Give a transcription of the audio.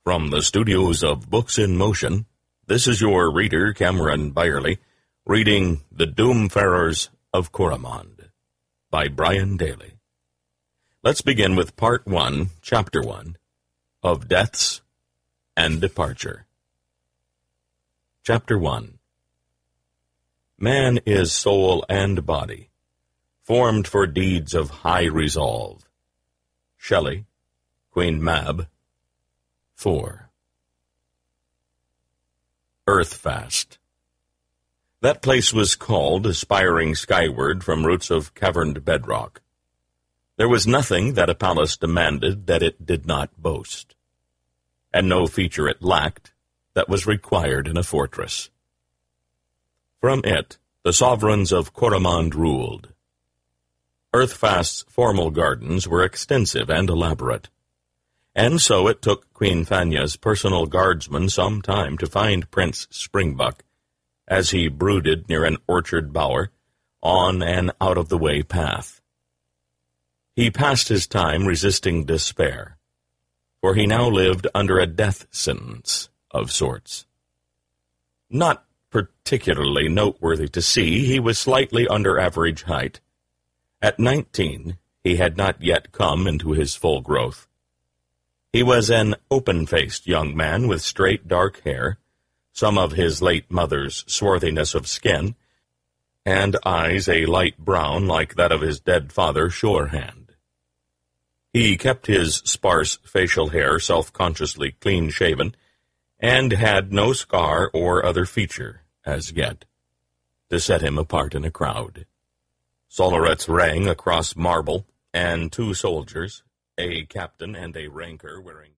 From the studios of Books in Motion, this is your reader, Cameron Byerly, reading The Doomfarers of Coromand by Brian Daly. Let's begin with Part 1, Chapter 1, of Deaths and Departure. Chapter 1. Man is soul and body, formed for deeds of high resolve. Shelley, Queen Mab, 4. Earthfast. That place was called, aspiring skyward from roots of caverned bedrock. There was nothing that a palace demanded that it did not boast, and no feature it lacked that was required in a fortress. From it, the sovereigns of Coromand ruled. Earthfast's formal gardens were extensive and elaborate, and so it took Queen Fanya's personal guardsman some time to find Prince Springbuck, as he brooded near an orchard bower on an out-of-the-way path. He passed his time resisting despair, for he now lived under a death sentence of sorts. Not particularly noteworthy to see, he was slightly under average height. At 19, he had not yet come into his full growth. He was an open-faced young man with straight dark hair, some of his late mother's swarthiness of skin, and eyes a light brown like that of his dead father, Shorehand. He kept his sparse facial hair self-consciously clean-shaven, and had no scar or other feature, as yet, to set him apart in a crowd. Sollerets rang across marble, and two soldiers, a captain and a ranker wearing